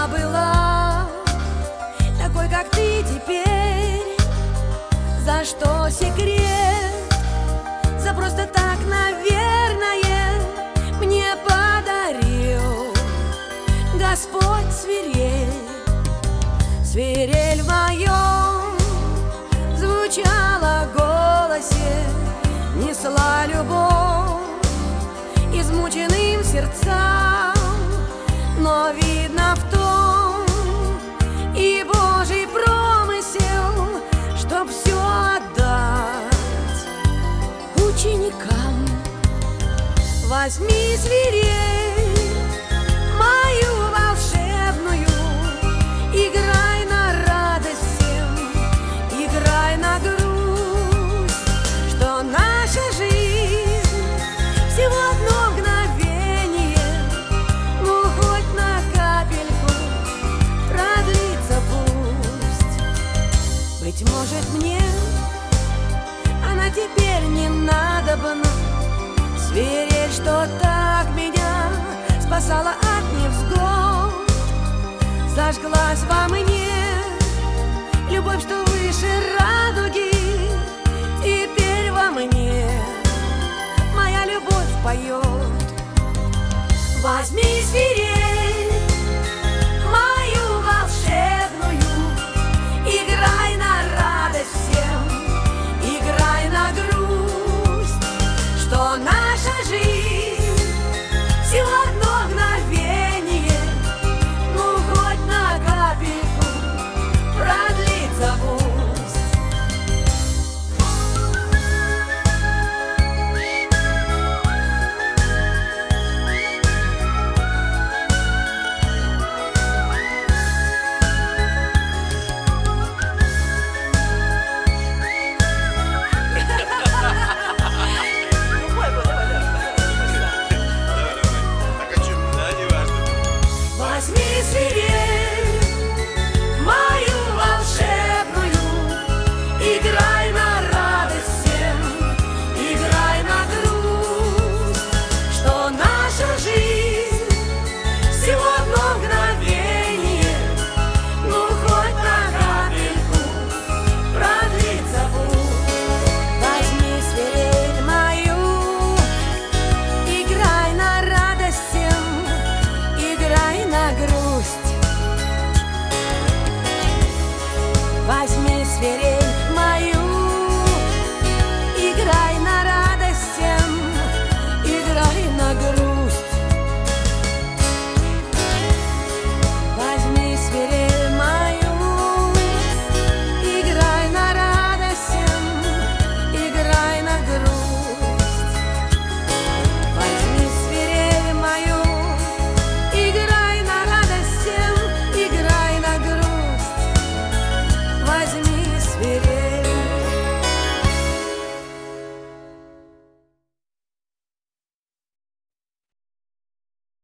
она была такой, как ты теперь. За что секрет? За просто так, наверное, мне подарил Господь свирель. Свирель в моем звучала в голосе, несла любовь измученным сердцам. Но видно в том и Божий промысел, чтоб все отдать ученикам. Возьми свирель мою волшебную, играй на радость всем, играй на грусть, что наша жизнь всего одно мгновение, ну хоть на капельку продлится пусть. Быть может, мне она теперь не надобна, свирель, что так меня спасала от невзгод. Зажглась во мне любовь, что выше радуги, теперь во мне моя любовь поет. Возьми свирель мою волшебную, играй на радость всем, играй на грусть, что наша жизнь всего одно мгновение, ну хоть на капельку продлится пусть. Возьми свирель мою волшебную, играй на радость всем, играй на грусть, что наша жизнь всего одно мгновение, ну хоть на капельку продлится пусть. Возьми свирель мою, играй на радость всем, играй на грусть. Возьми свирель